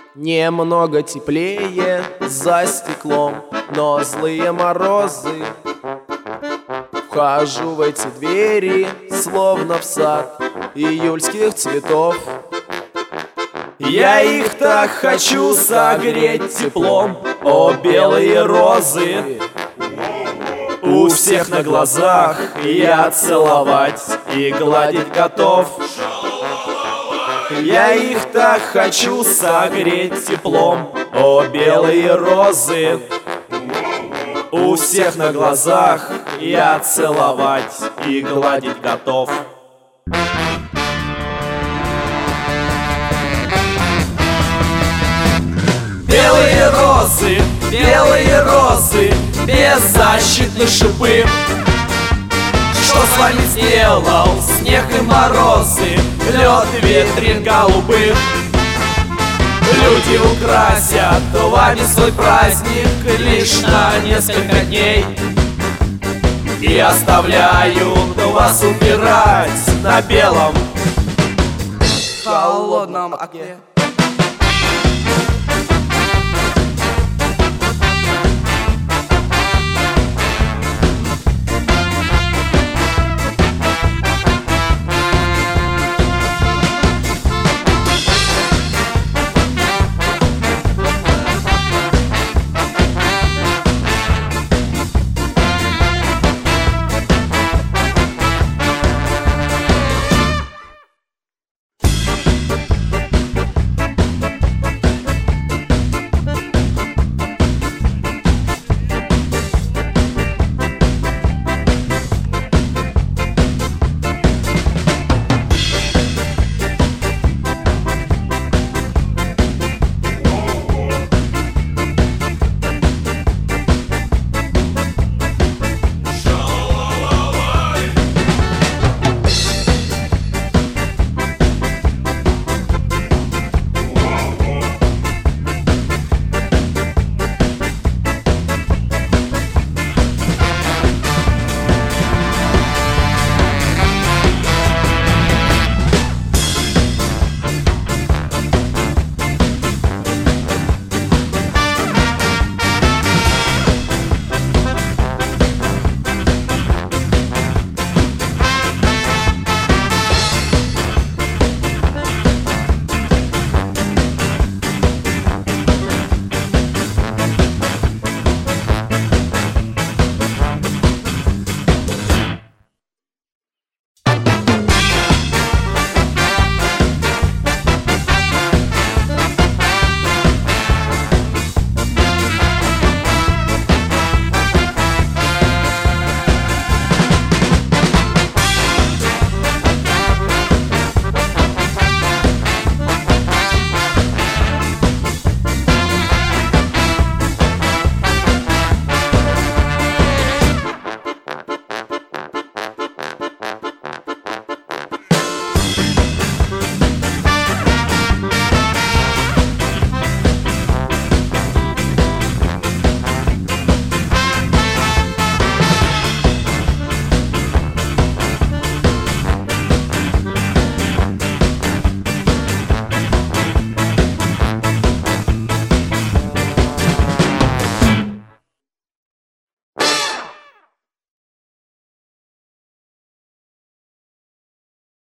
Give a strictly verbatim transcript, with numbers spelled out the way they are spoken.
Немного теплее за стеклом, но злые морозы. Вхожу в эти двери, словно в сад июльских цветов. Я их так хочу согреть теплом, о белые розы. У всех на глазах я целовать и гладить готов. Я их так хочу согреть теплом, о белые розы. У всех на глазах я целовать и гладить готов. Белые розы, белые розы, беззащитные шипы. Что с вами сделал снег и морозы, лед, ветрин голубых? Люди украсят вами свой праздник лишь на несколько дней и оставляют вас умирать на белом холодном окне.